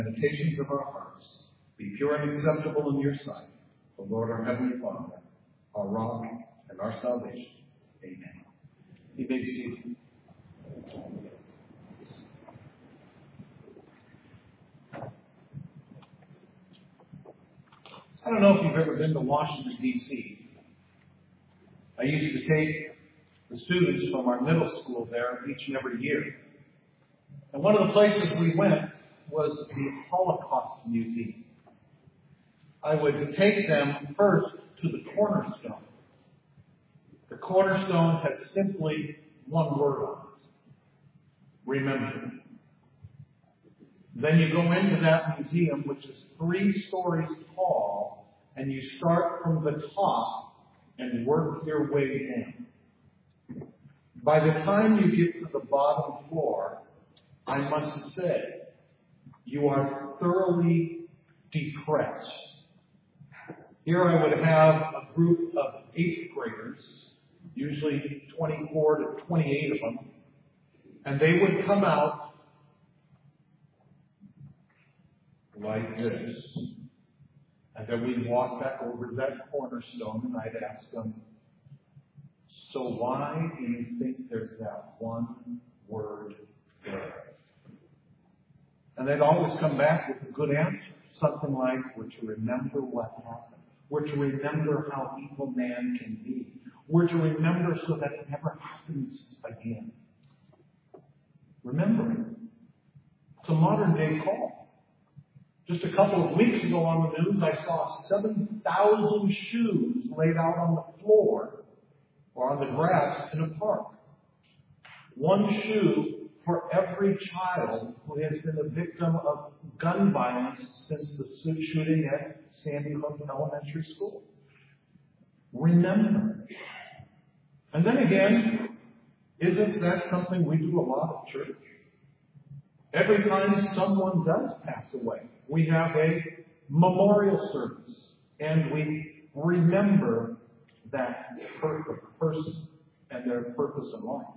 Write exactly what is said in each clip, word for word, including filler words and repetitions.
meditations of our hearts be pure and acceptable in your sight, the Lord our Heavenly Father, our rock and our salvation. Amen. You may be seated. I don't know if you've ever been to Washington, D C I used to take the students from our middle school there each and every year. And one of the places we went was the Holocaust Museum. I would take them first to the Cornerstone. The Cornerstone has simply one word on it: remember. Then you go into that museum, which is three stories tall, and you start from the top and work your way in. By the time you get to the bottom floor, I must say, you are thoroughly depressed. Here I would have a group of eighth graders, usually twenty-four to twenty-eight of them, and they would come out like this. And then we'd walk back over to that Cornerstone, and I'd ask them, so why do you think there's that one word there? And they'd always come back with a good answer. Something like, we're to remember what happened. We're to remember how evil man can be. We're to remember so that it never happens again. Remembering. It's a modern day call. Just a couple of weeks ago on the news, I saw seven thousand shoes laid out on the floor or on the grass in a park. One shoe for every child who has been a victim of gun violence since the shooting at Sandy Hook Elementary School. Remember. And then again, isn't that something we do a lot at church? Every time someone does pass away, we have a memorial service, and we remember that person and their purpose in life.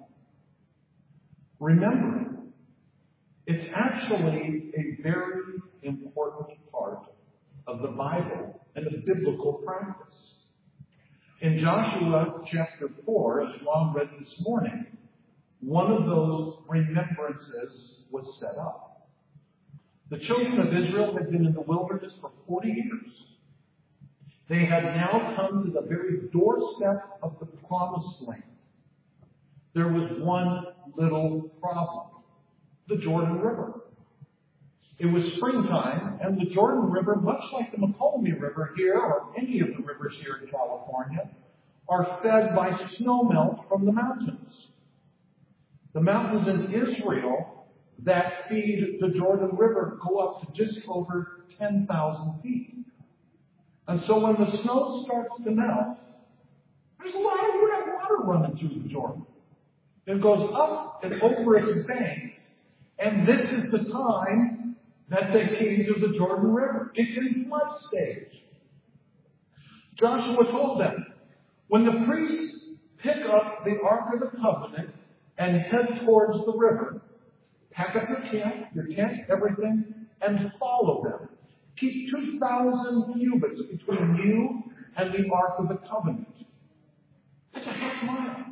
Remembering, it's actually a very important part of the Bible and the biblical practice. In Joshua chapter four, as Ron read this morning, one of those remembrances was set up. The children of Israel had been in the wilderness for forty years. They had now come to the very doorstep of the promised land. There was one little problem: the Jordan River. It was springtime, and the Jordan River, much like the Macombie River here, or any of the rivers here in California, are fed by snowmelt from the mountains. The mountains in Israel that feed the Jordan River go up to just over ten thousand feet. And so when the snow starts to melt, there's a lot of red water running through the Jordan. It goes up and over its banks, and this is the time that they came to the Jordan River. It's in flood stage. Joshua told them, when the priests pick up the Ark of the Covenant and head towards the river, pack up your tent, your tent, everything, and follow them. Keep two thousand cubits between you and the Ark of the Covenant. That's a half mile.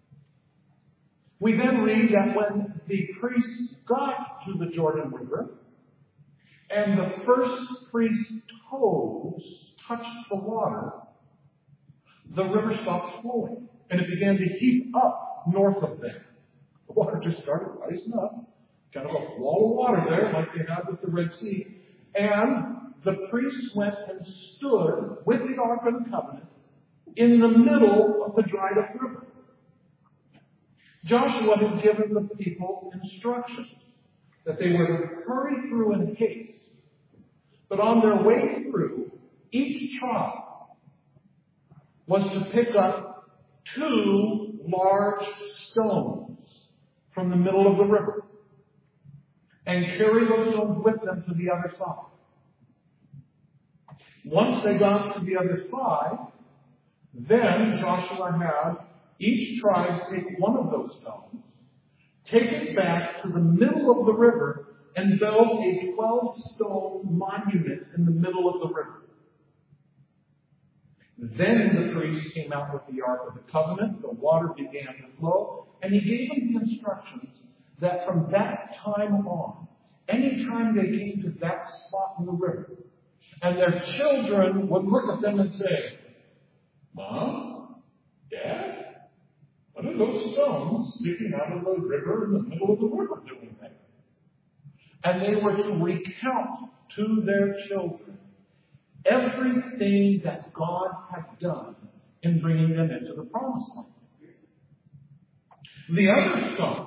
We then read that when the priests got to the Jordan River and the first priest's toes touched the water, the river stopped flowing and it began to heap up north of them. The water just started rising up, kind of a wall of water there like they had with the Red Sea. And the priests went and stood with the Ark of the Covenant in the middle of the dried up river. Joshua had given the people instructions that they were to hurry through in haste. But on their way through, each tribe was to pick up two large stones from the middle of the river and carry those stones with them to the other side. Once they got to the other side, then Joshua had each tribe take one of those stones, take it back to the middle of the river and built a twelve-stone monument in the middle of the river. Then the priest came out with the Ark of the Covenant, the water began to flow, and he gave them the instructions that from that time on, any time they came to that spot in the river, and their children would look at them and say, Mom, Dad, what are those stones sticking out of the river in the middle of the river doing there? And they were to recount to their children everything that God had done in bringing them into the promised land. The other stone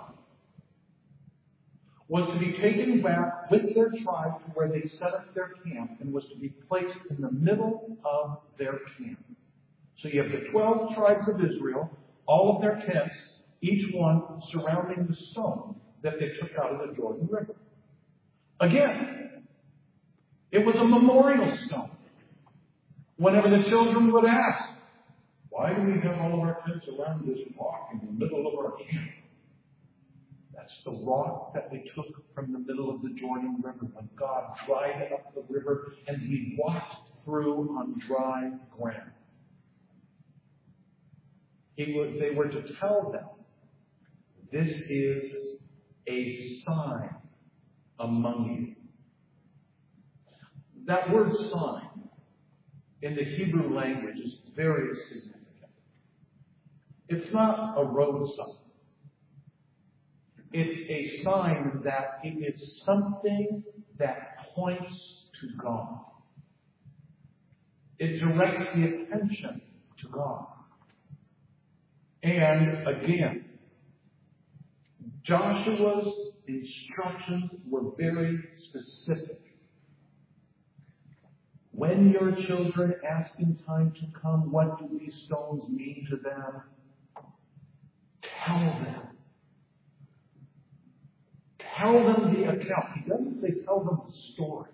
was to be taken back with their tribe to where they set up their camp and was to be placed in the middle of their camp. So you have the twelve tribes of Israel, all of their tents, each one surrounding the stone that they took out of the Jordan River. Again, it was a memorial stone. Whenever the children would ask, why do we have all of our tents around this rock in the middle of our camp? That's the rock that we took from the middle of the Jordan River when God dried up the river and we walked through on dry ground. He was, they were to tell them, this is a sign among you. That word sign in the Hebrew language is very significant. It's not a road sign. It's a sign that it is something that points to God. It directs the attention to God. And again, Joshua's instructions were very specific. When your children ask in time to come, what do these stones mean to them? Tell them. Tell them the account. He doesn't say tell them the story.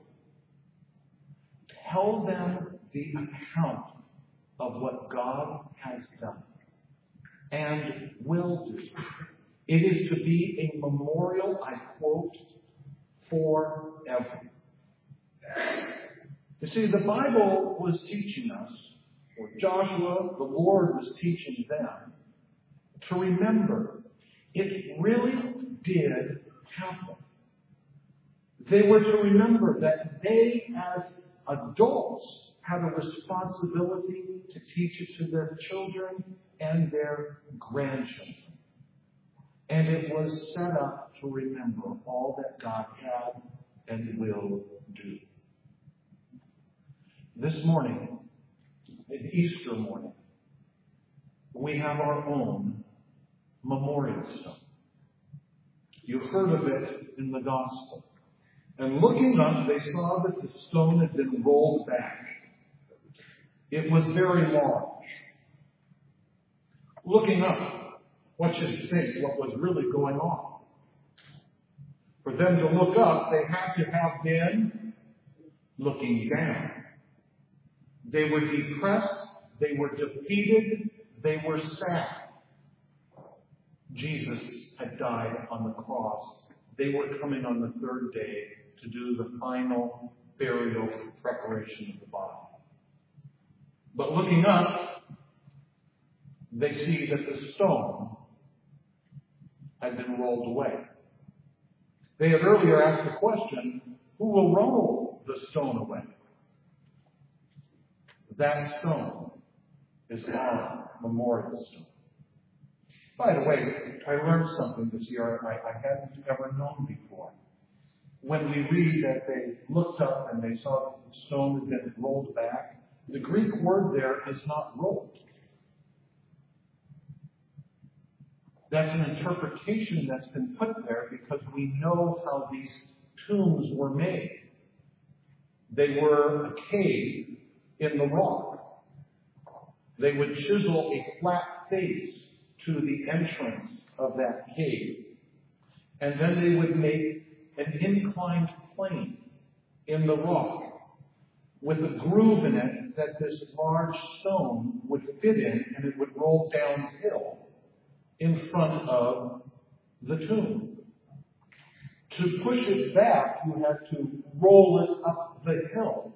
Tell them the account of what God has done and will do. It is to be a memorial, I quote, forever. You see, the Bible was teaching us, or Joshua, the Lord was teaching them, to remember it really did happen. They were to remember that they, as adults, had a responsibility to teach it to their children and their grandchildren. And it was set up to remember all that God had and will do. This morning, Easter morning, we have our own memorial stone. You've heard of it in the gospel. And looking up, they saw that the stone had been rolled back. It was very large. Looking up, what you think what was really going on? For them to look up, they had to have been looking down. They were depressed, they were defeated, they were sad. Jesus had died on the cross. They were coming on the third day to do the final burial preparation of the body. But looking up, they see that the stone had been rolled away. They had earlier asked the question, who will roll the stone away? That stone is our memorial stone. By the way, I learned something this year I, I hadn't ever known before. When we read that they looked up and they saw that the stone had been rolled back, the Greek word there is not rolled. That's an interpretation that's been put there because we know how these tombs were made. They were a cave in the rock. They would chisel a flat face to the entrance of that cave. And then they would make an inclined plane in the rock with a groove in it that this large stone would fit in, and it would roll downhill in front of the tomb. To push it back, you had to roll it up the hill.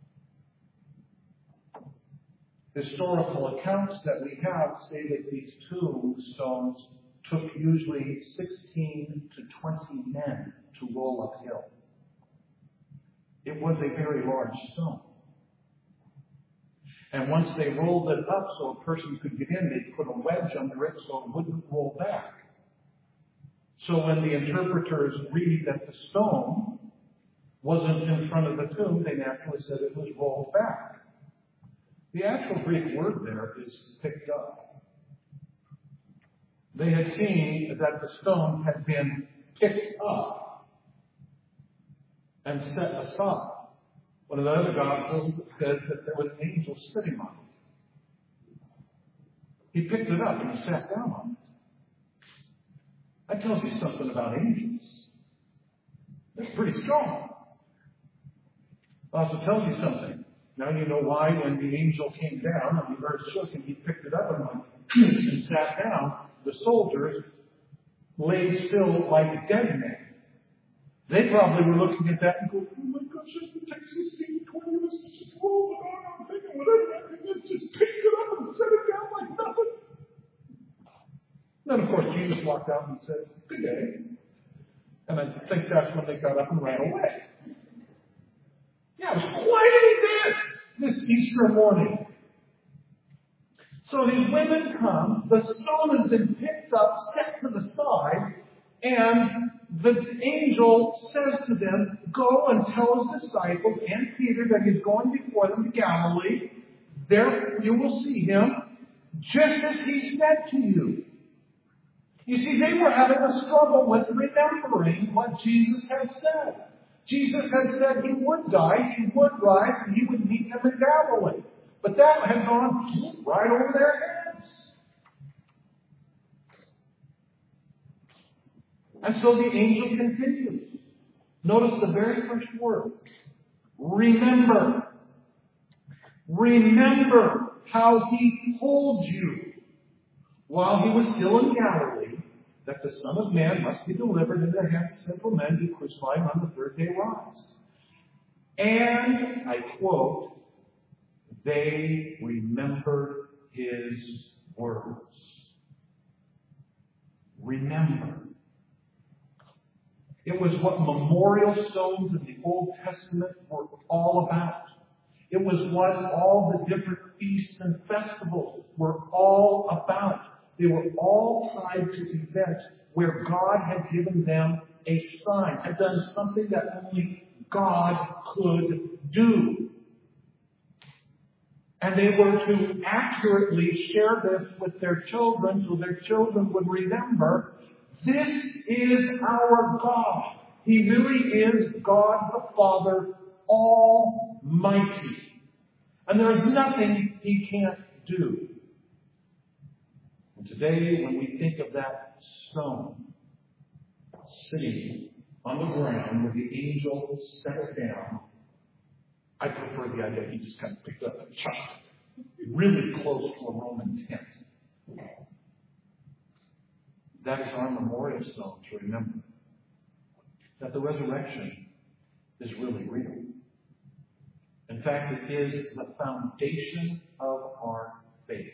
Historical accounts that we have say that these tombstones took usually sixteen to twenty men to roll uphill. It was a very large stone. And once they rolled it up so a person could get in, they put a wedge under it so it wouldn't roll back. So when the interpreters read that the stone wasn't in front of the tomb, they naturally said it was rolled back. The actual Greek word there is picked up. They had seen that the stone had been picked up and set aside. One of the other Gospels says that there was an angel sitting on it. He picked it up and he sat down on it. That tells you something about angels. They're pretty strong. It also tells you something. Now you know why when the angel came down and the earth shook and he picked it up and went and sat down, the soldiers laid still like dead men. They probably were looking at that and going, oh my gosh, it takes sixteen, twenty of us to just roll it on. I'm thinking, whatever that thing is, just pick it up and set it down like nothing. Then, of course, Jesus walked out and said, good day. And I think that's when they got up and ran away. Yeah, it was quite an event this Easter morning. So these women come, the stone has been picked up, set to the side, and the angel says to them, go and tell his disciples and Peter that he's going before them to Galilee. There you will see him, just as he said to you. You see, they were having a struggle with remembering what Jesus had said. Jesus had said he would die, he would rise, and he would meet them in Galilee. But that had gone right over their heads. And so the angel continues. Notice the very first word. Remember. Remember how he told you while he was still in Galilee that the Son of Man must be delivered into the hands of sinful men, be crucified, and on the third day rise. And, I quote, they remembered his words. Remember. It was what memorial stones in the Old Testament were all about. It was what all the different feasts and festivals were all about. They were all tied to events where God had given them a sign, had done something that only God could do. And they were to accurately share this with their children so their children would remember, this is our God. He really is God the Father Almighty. And there is nothing He can't do. And today, when we think of that stone sitting on the ground where the angel set it down, I prefer the idea he just kind of picked up and chucked it really close to a Roman tent. That is our memorial stone to remember that the resurrection is really real. In fact, it is the foundation of our faith.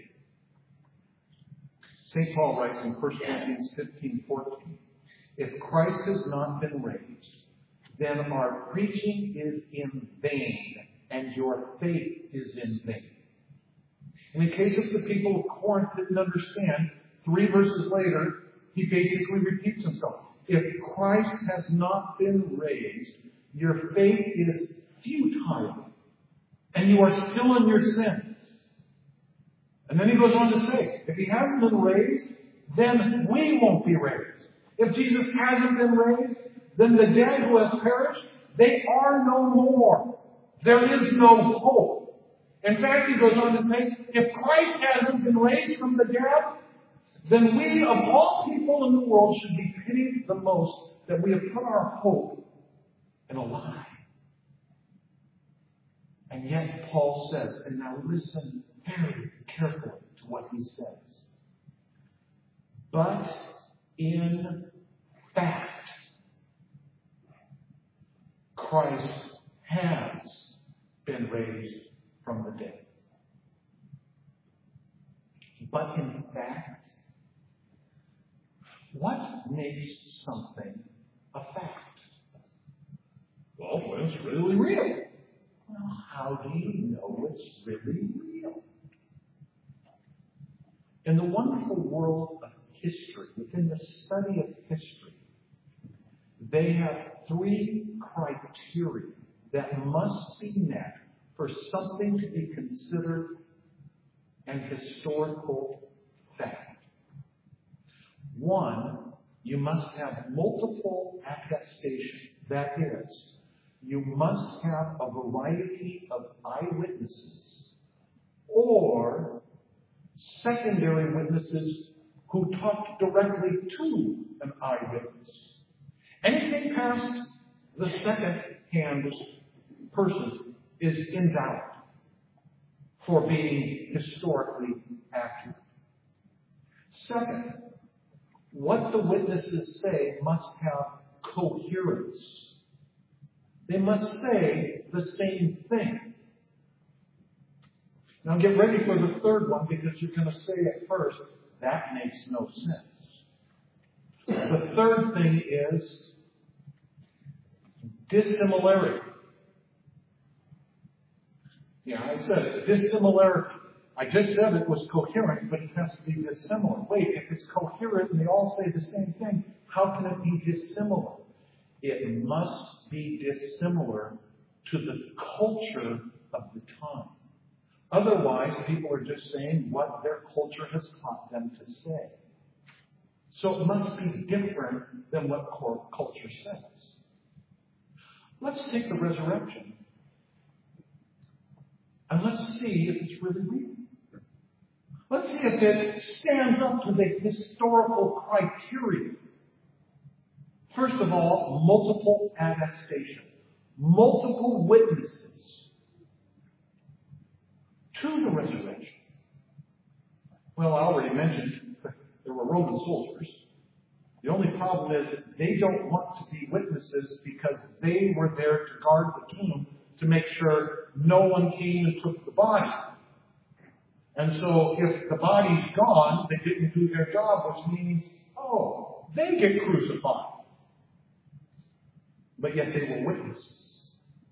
Saint Paul writes in First Corinthians fifteen fourteen, if Christ has not been raised, then our preaching is in vain, and your faith is in vain. In the case of the people of Corinth didn't understand, three verses later, he basically repeats himself. If Christ has not been raised, your faith is futile, and you are still in your sins. And then he goes on to say, if he hasn't been raised, then we won't be raised. If Jesus hasn't been raised, then the dead who have perished, they are no more. There is no hope. In fact, he goes on to say, if Christ hasn't been raised from the dead, then we, of all people in the world, should be pitied the most that we have put our hope in a lie. And yet Paul says, and now listen very carefully to what he says. But in fact, Christ has been raised from the dead. But in fact, what makes something a fact? Well, when it's really real. Well, how do you know it's really real? In the wonderful world of history, within the study of history, they have three criteria that must be met for something to be considered an historical fact. One, you must have multiple attestation. That is, you must have a variety of eyewitnesses or secondary witnesses who talked directly to an eyewitness. Anything past the second-hand person is in doubt for being historically accurate. Second, what the witnesses say must have coherence. They must say the same thing. Now get ready for the third one, because you're going to say at first, that makes no sense. The third thing is dissimilarity. Yeah, I said it, dissimilarity. I just said it was coherent, but it has to be dissimilar. Wait, if it's coherent and they all say the same thing, how can it be dissimilar? It must be dissimilar to the culture of the time. Otherwise, people are just saying what their culture has taught them to say. So it must be different than what culture says. Let's take the resurrection and let's see if it's really real. Let's see if it stands up to the historical criteria. First of all, multiple attestation. Multiple witnesses to the resurrection. Well, I already mentioned there were Roman soldiers. The only problem is they don't want to be witnesses because they were there to guard the tomb to make sure no one came and took the body. And so if the body's gone, they didn't do their job, which means, oh, they get crucified. But yet they were witnesses.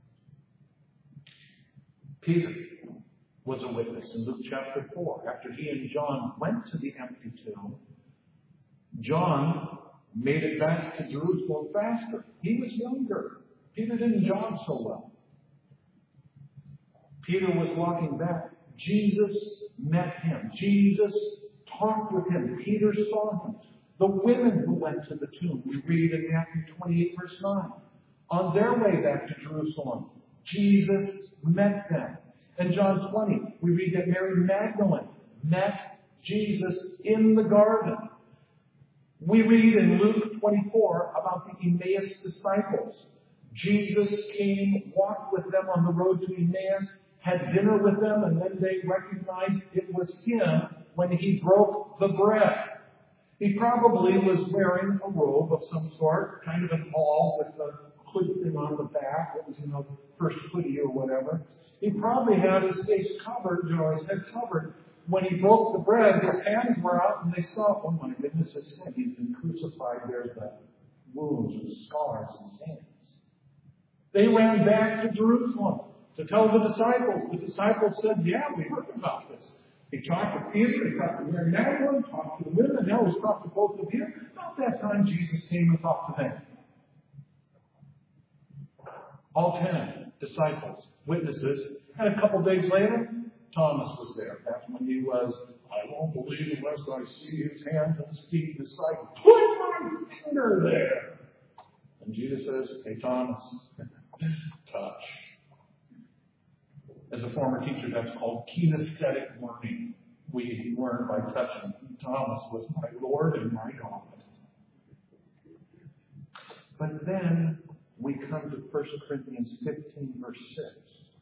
Peter was a witness in Luke chapter four. After he and John went to the empty tomb, John made it back to Jerusalem faster. He was younger. Peter didn't jog so well. Peter was walking back. Jesus met him. Jesus talked with him. Peter saw him. The women who went to the tomb, we read in Matthew twenty-eight, verse nine. On their way back to Jerusalem, Jesus met them. In John twenty, we read that Mary Magdalene met Jesus in the garden. We read in Luke twenty-four about the Emmaus disciples. Jesus came, walked with them on the road to Emmaus, had dinner with them, and then they recognized it was him when he broke the bread. He probably was wearing a robe of some sort, kind of an all with a hood thing on the back. It was, you know, first hoodie or whatever. He probably had his face covered, or his head covered. When he broke the bread, his hands were out, and they saw, oh my goodness, his head, he's been crucified. There's the wounds and scars in his hands. They ran back to Jerusalem to tell the disciples. The disciples said, yeah, we heard about this. He talked to Peter, he talked to Mary Magdalene, talked to the women, now he's talked to both of you. About that time, Jesus came and talked to them. All ten disciples, witnesses, and a couple days later, Thomas was there. That's when he was, I won't believe unless I see his hands and his feet. The disciple, put my finger there. And Jesus says, hey, Thomas, touch. As a former teacher, that's called kinesthetic learning. We learn by touching. Thomas was my Lord and my God. But then we come to First Corinthians fifteen, verse six.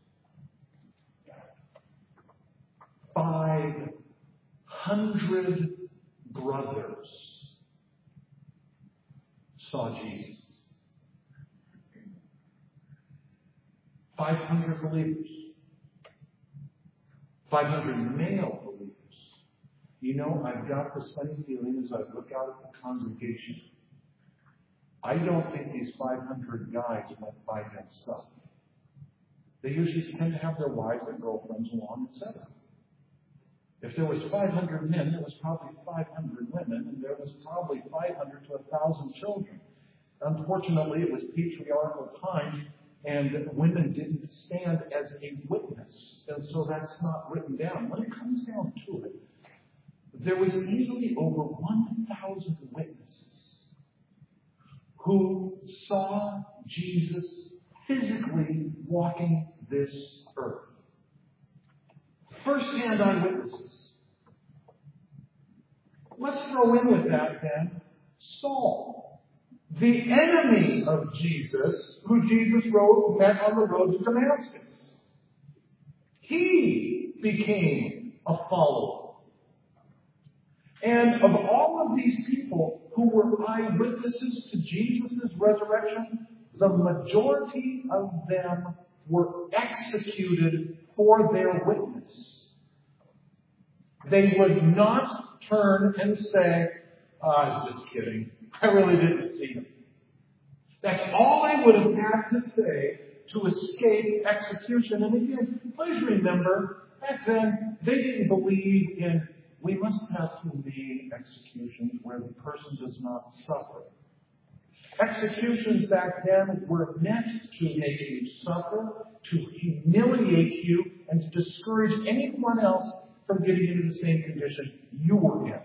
Five hundred brothers saw Jesus. five hundred believers. five hundred male believers. You know, I've got this funny feeling as I look out at the congregation. I don't think these five hundred guys went by themselves. They usually tend to have their wives and girlfriends along, et cetera. If there was five hundred men, there was probably five hundred women, and there was probably five hundred to one thousand children. Unfortunately, it was patriarchal times, and women didn't stand as a witness. And so that's not written down. When it comes down to it, there was easily over one thousand witnesses who saw Jesus physically walking this earth. First-hand eyewitnesses. Let's throw in with that then Saul, the enemy of Jesus, who Jesus rode, met on the road to Damascus. He became a follower. And of all of these people who were eyewitnesses to Jesus' resurrection, the majority of them were executed for their witness. They would not turn and say, oh, I was just kidding. I really didn't see him. That's all they would have had to say to escape execution. And again, please remember, back then, they didn't believe in, we must have humane executions where the person does not suffer. Executions back then were meant to make you suffer, to humiliate you, and to discourage anyone else from getting into the same condition you were in.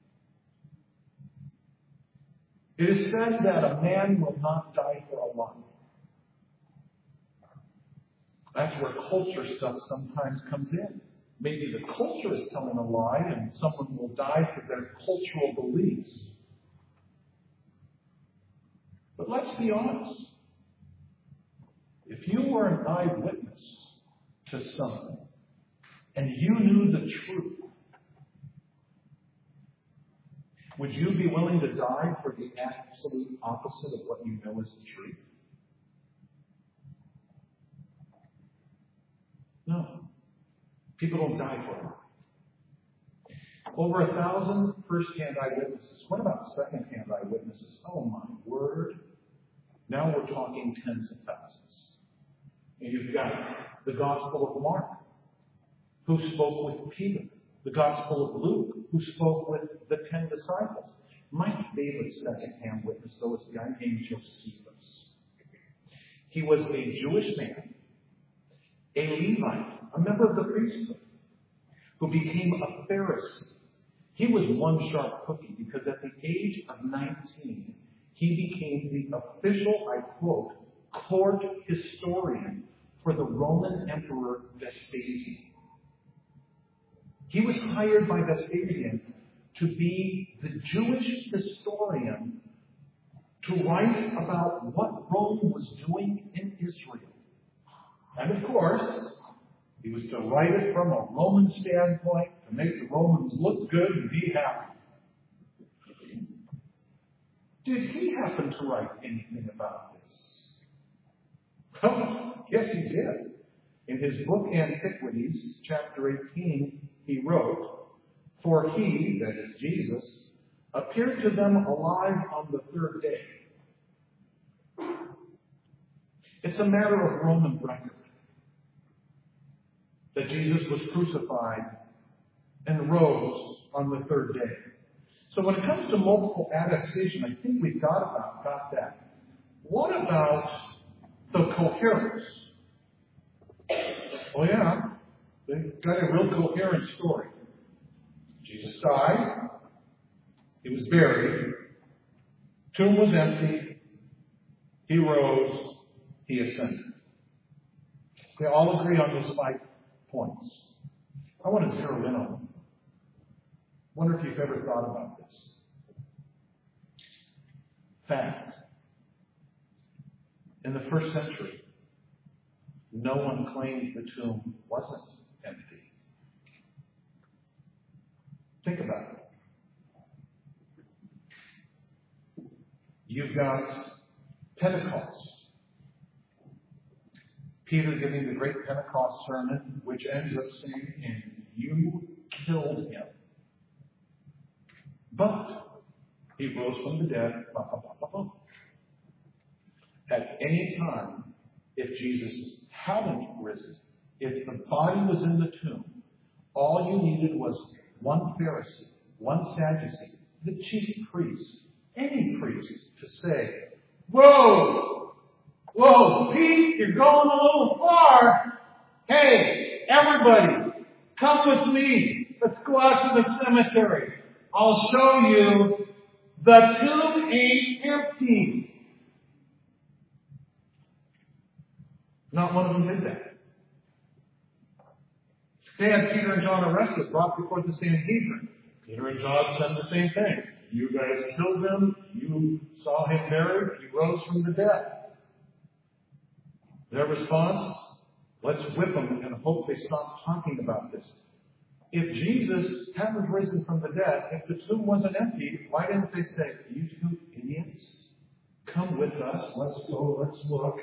It is said that a man will not die for a lie. That's where culture stuff sometimes comes in. Maybe the culture is telling a lie and someone will die for their cultural beliefs. But let's be honest. If you were an eyewitness to something and you knew the truth, would you be willing to die for the absolute opposite of what you know is the truth? No. People don't die for it. Over a thousand first-hand eyewitnesses. What about second-hand eyewitnesses? Oh my word. Now we're talking tens of thousands. And you've got the Gospel of Mark, who spoke with Peter. The Gospel of Luke, who spoke with the ten disciples. My favorite second-hand witness, though, is a guy named Josephus. He was a Jewish man, a Levite, a member of the priesthood, who became a Pharisee. He was one sharp cookie because at the age of nineteen, he became the official, I quote, court historian for the Roman Emperor Vespasian. He was hired by Vespasian to be the Jewish historian to write about what Rome was doing in Israel. And of course, he was to write it from a Roman standpoint to make the Romans look good and be happy. Did he happen to write anything about this? Oh, yes, he did. In his book Antiquities, chapter eighteen, he wrote, "For he," that is Jesus, "appeared to them alive on the third day." It's a matter of Roman record that Jesus was crucified and rose on the third day. So when it comes to multiple attestation, I think we've got about got that. What about the coherence? Oh yeah, they've got a real coherent story. Jesus died. He was buried. Tomb was empty. He rose. He ascended. They all agree on those five points. I want to zero in on them. Wonder if you've ever thought about this. Fact. In the first century, no one claimed the tomb wasn't empty. Think about it. You've got Pentecost. Peter giving the great Pentecost sermon, which ends up saying, and you killed him. But he rose from the dead. Bah, bah, bah, bah, bah. At any time, if Jesus hadn't risen, if the body was in the tomb, all you needed was one Pharisee, one Sadducee, the chief priest, any priest, to say, whoa, whoa, Pete, you're going a little far. Hey, everybody, come with me. Let's go out to the cemetery. I'll show you the tomb ain't empty. Not one of them did that. They had Peter and John arrested, brought before the Sanhedrin. Peter and John said the same thing. You guys killed him. You saw him buried. He rose from the dead. Their response? Let's whip them and hope they stop talking about this. If Jesus hadn't risen from the dead, if the tomb wasn't empty, why didn't they say, you two idiots, come with us. Let's go. Let's look.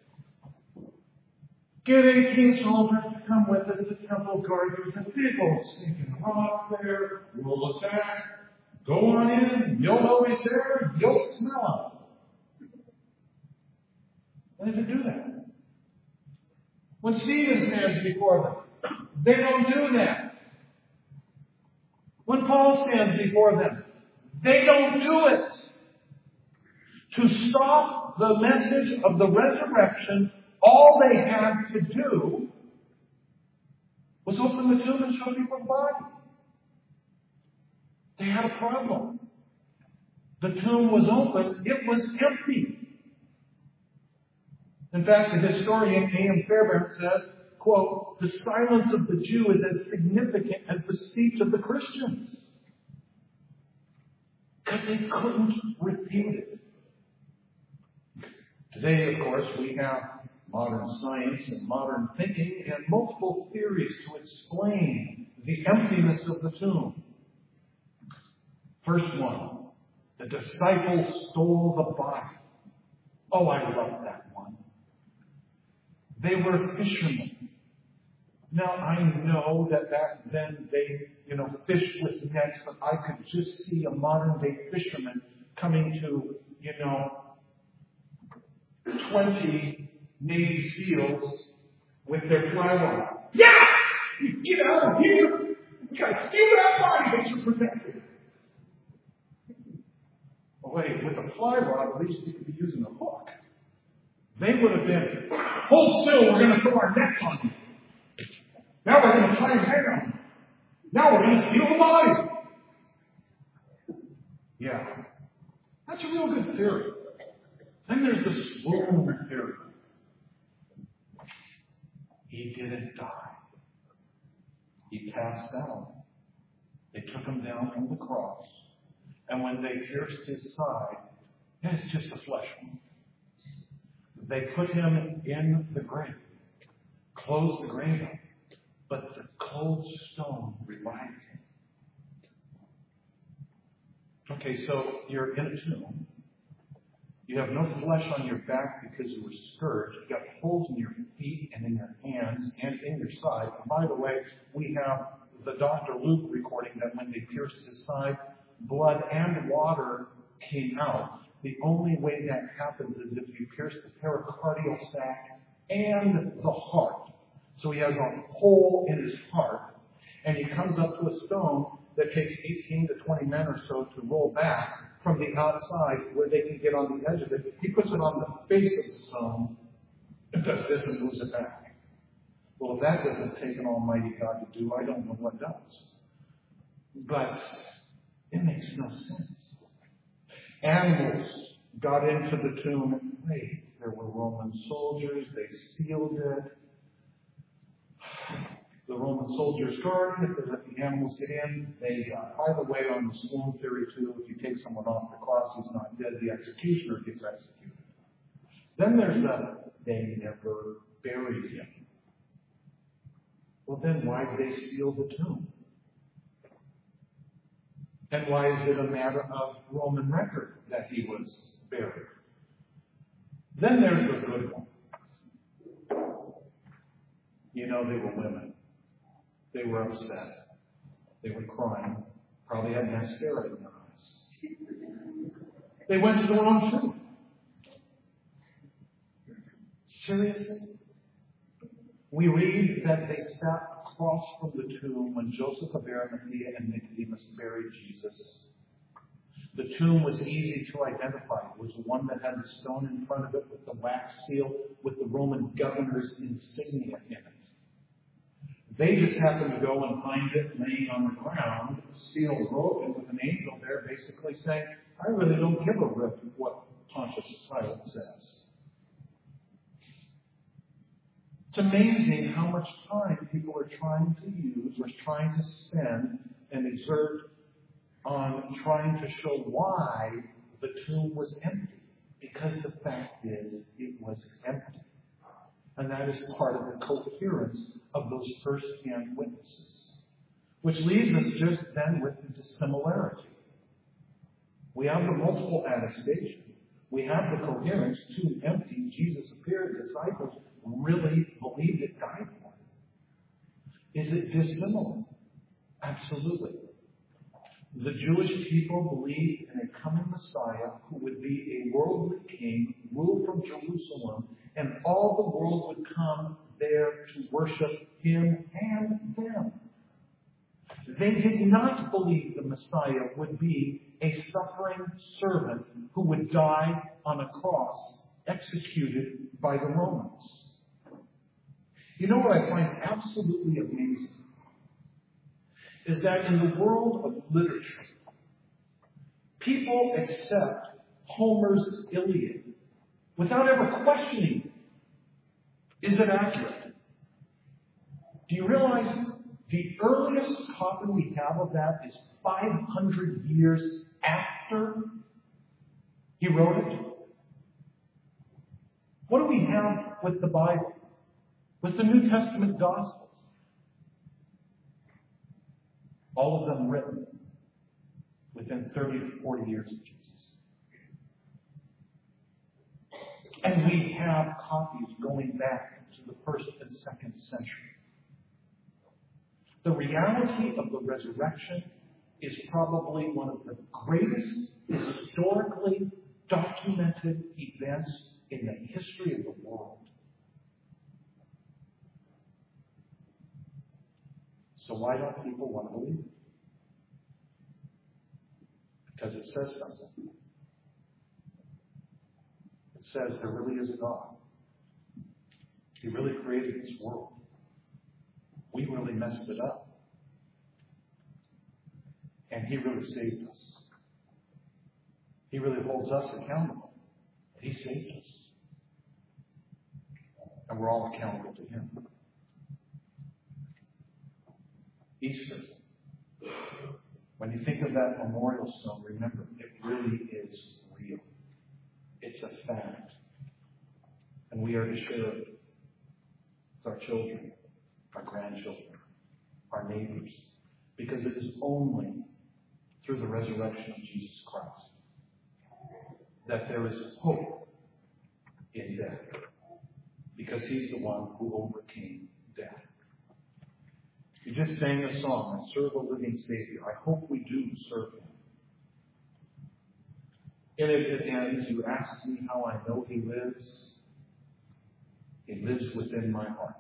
Get eighteen soldiers to come with us. The temple guard. There's a big old stinking rock there. We'll look back. Go on in. You'll know he's there. You'll smell him. They didn't do that. When Stephen stands before them, they don't do that. When Paul stands before them, they don't do it. To stop the message of the resurrection, all they had to do was open the tomb and show people the body. They had a problem. The tomb was open. It was empty. In fact, the historian A M Fairbairn says, quote, the silence of the Jew is as significant as the speech of the Christians. Because they couldn't refute it. Today, of course, we have modern science and modern thinking and multiple theories to explain the emptiness of the tomb. First one, the disciples stole the body. Oh, I love that one. They were fishermen. Now, I know that back then they, you know, fished with nets, but I could just see a modern day fisherman coming to, you know, twenty Navy SEALs with their fly rods. Yeah! You get out of here! We gotta steal that body that you're protecting. Well, wait, with a fly rod, at least you could be using a hook. They would have been, hold still, we're gonna throw our nets on you. Now we're gonna tie your hair on you. Now we're gonna steal the body. Yeah. That's a real good theory. Then there's the swoon theory. He didn't die. He passed out. They took him down from the cross. And when they pierced his side, and it's just a flesh wound, they put him in the grave, closed the grave up, but the cold stone revived him. Okay, so you're in a tomb. You have no flesh on your back because you were scourged. You got holes in your feet and in your hands and in your side. And by the way, we have the Doctor Luke recording that when they pierced his side, blood and water came out. The only way that happens is if you pierce the pericardial sac and the heart. So he has a hole in his heart, and he comes up to a stone that takes eighteen to twenty men or so to roll back from the outside where they can get on the edge of it. He puts it on the face of the stone and does this and moves it back. Well, if that doesn't take an almighty God to do, I don't know what does. But it makes no sense. Animals got into the tomb and wait, there were Roman soldiers, they sealed it. The Roman soldiers guarded it, they let the animals get in. They, uh, by the way, on the swoon theory too, if you take someone off the cross, he's not dead, the executioner gets executed. Then there's the, they never buried him. Well then why did they seal the tomb? And why is it a matter of Roman record that he was buried? Then there's the good one. You know, they were women. They were upset. They were crying. Probably had mascara in their eyes. They went to the wrong tomb. Seriously? We read that they sat across from the tomb when Joseph of Arimathea and Nicodemus buried Jesus. The tomb was easy to identify. It was one that had the stone in front of it with the wax seal with the Roman governor's insignia in it. They just happened to go and find it laying on the ground, sealed broken, with an angel there basically saying, I really don't give a rip what Pontius Pilate says. It's amazing how much time people are trying to use or trying to spend and exert on trying to show why the tomb was empty. Because the fact is, it was empty. And that is part of the coherence of those first-hand witnesses. Which leaves us just then with the dissimilarity. We have the multiple attestation. We have the coherence. Tomb empty. Jesus appeared. Disciples really believed it, died for it. Is it dissimilar? Absolutely. The Jewish people believed in a coming Messiah who would be a worldly king, rule from Jerusalem, and all the world would come there to worship him and them. They did not believe the Messiah would be a suffering servant who would die on a cross, executed by the Romans. You know what I find absolutely amazing? Is that in the world of literature, people accept Homer's Iliad without ever questioning it. Is it accurate? Do you realize the earliest copy we have of that is five hundred years after he wrote it? What do we have with the Bible? With the New Testament Gospels? All of them written within thirty to forty years of Jesus. And we have copies going back to the first and second century. The reality of the resurrection is probably one of the greatest historically documented events in the history of the world. So why don't people want to believe it? Because it says something. It says there really is a God. He really created this world. We really messed it up. And he really saved us. He really holds us accountable. He saved us. And we're all accountable to him. Easter. When you think of that memorial stone, remember, it really is real. It's a fact. And we are to share it with our children, our grandchildren, our neighbors. Because it is only through the resurrection of Jesus Christ that there is hope in death. Because he's the one who overcame death. You just sang a song, I serve a living Savior. I hope we do serve him. In it, it ends, you ask me how I know he lives. He lives within my heart.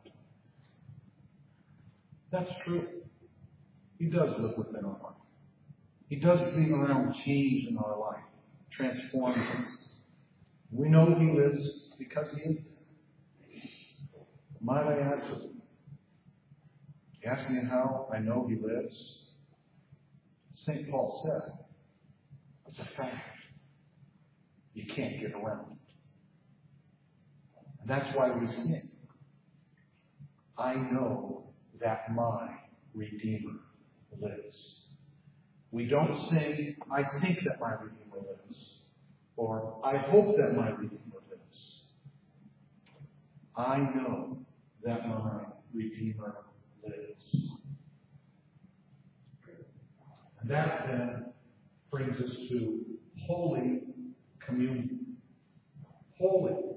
That's true. He does live within our heart. He does bring around change in our life, transforms us. We know he lives because he is there. Might I add to him? You ask me how I know he lives? Saint Paul said, it's a fact. You can't get around it. And that's why we sing. I know that my Redeemer lives. We don't sing, I think that my Redeemer lives. Or, I hope that my Redeemer lives. I know that my Redeemer lives. And that then brings us to Holy Communion. Holy